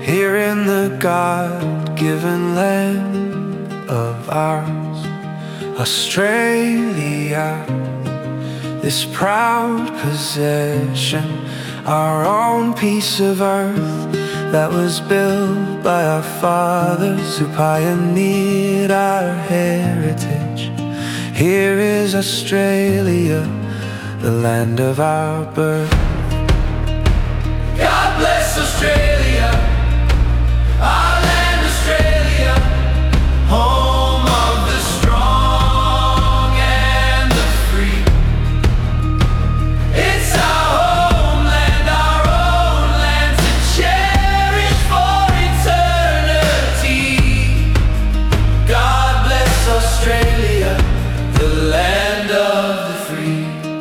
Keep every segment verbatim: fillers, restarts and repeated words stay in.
here in the God-given land of ours, Australia, this proud possession, our own piece of earth that was built by our fathers who pioneered our heritage. Here is Australia, the land of our birth. God bless Australia, our land Australia, home of the strong and the free. It's our homeland, our own land to cherish for eternity. God bless Australia, the land of the free.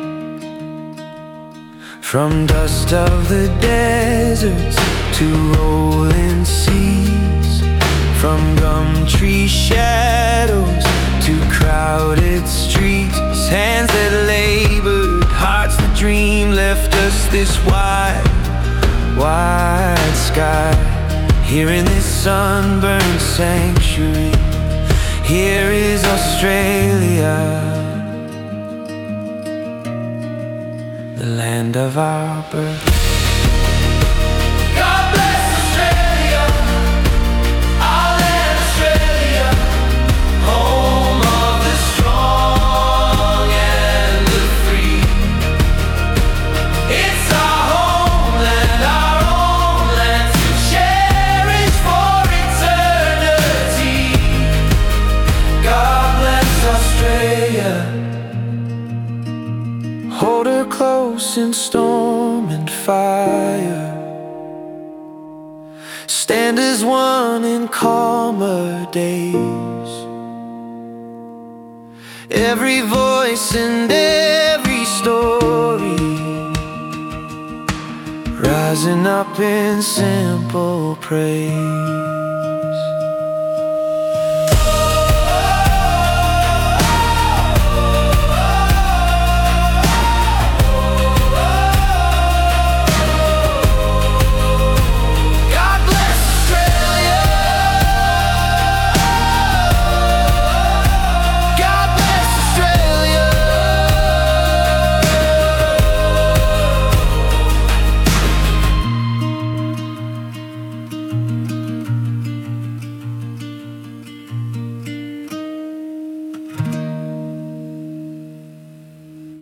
From dust of the deserts to rolling seas, from gum tree shadows to crowded streets, hands that labored, hearts that dreamed, left us this wide, wide sky. Here in this sunburned sanctuary, here is Australia, the land of our birth. God bless Australia, our land Australia, home of the strong and the free. It's our homeland, our own land to cherish for eternity. God bless Australia. Hold her close in storm and fire, stand as one in calmer days. Every voice and every story rising up in simple praise.